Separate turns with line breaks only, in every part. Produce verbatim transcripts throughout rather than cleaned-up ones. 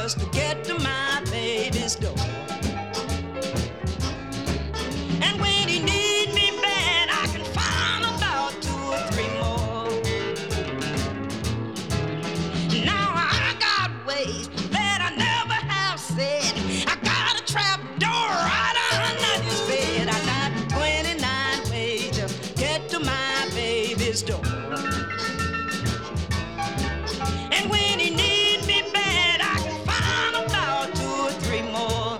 just to get to my baby's door. And when he needs me bad, I can find about two or three more. Now I got ways that I never have said. I got a trap door right under his bed. I got twenty-nine ways to get to my baby's door. And when he needs me bad, I can find about two or three more.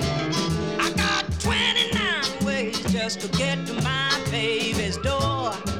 I got twenty-nine ways just to get to my baby's door.